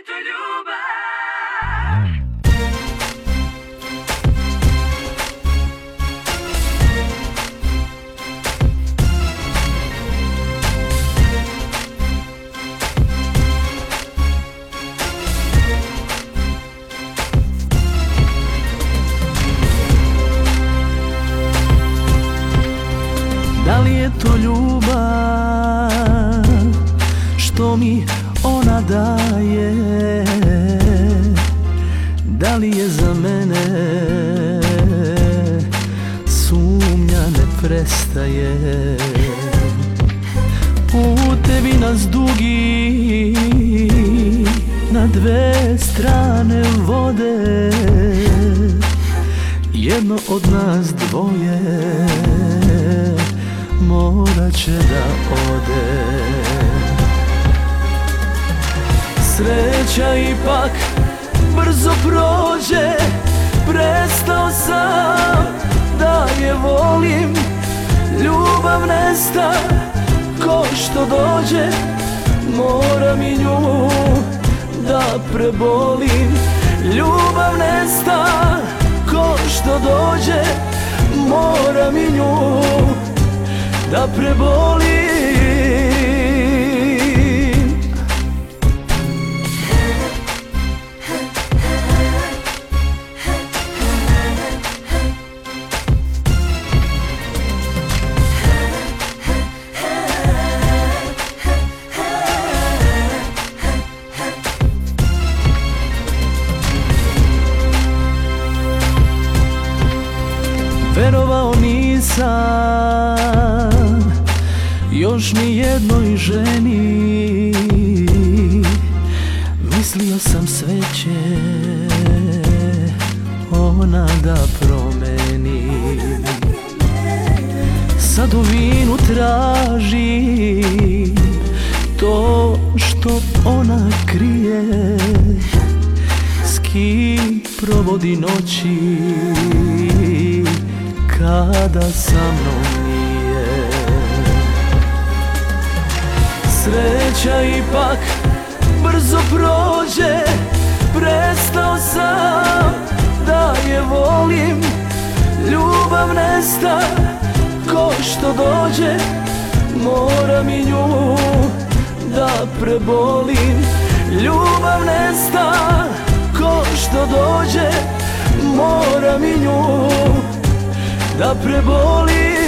to ljubav? Da li je to ljubav što mi ona daje? Da li je za mene? Sumnja ne prestaje. Putevi nas dugi na dve strane vode. Jedno od nas dvoje morat će da ode. Sreća ipak brzo prođe. Prestao sam da je volim. Ljubav nesta ko što dođe. Moram i nju da prebolim. Ljubav nesta ko što dođe. Moram i nju da prebolim. Verovao nisam još ni jednoj ženi. Mislio sam sve će ona da promeni. Sad u vinu traži to što ona krije. S kim provodi noći kada sa mnom nije. Sreća ipak brzo prođe. Prestao sam da je volim. Ljubav nesta ko što dođe. Moram i nju da prebolim. Ljubav nesta ko što dođe. Moram i nju da prebolim.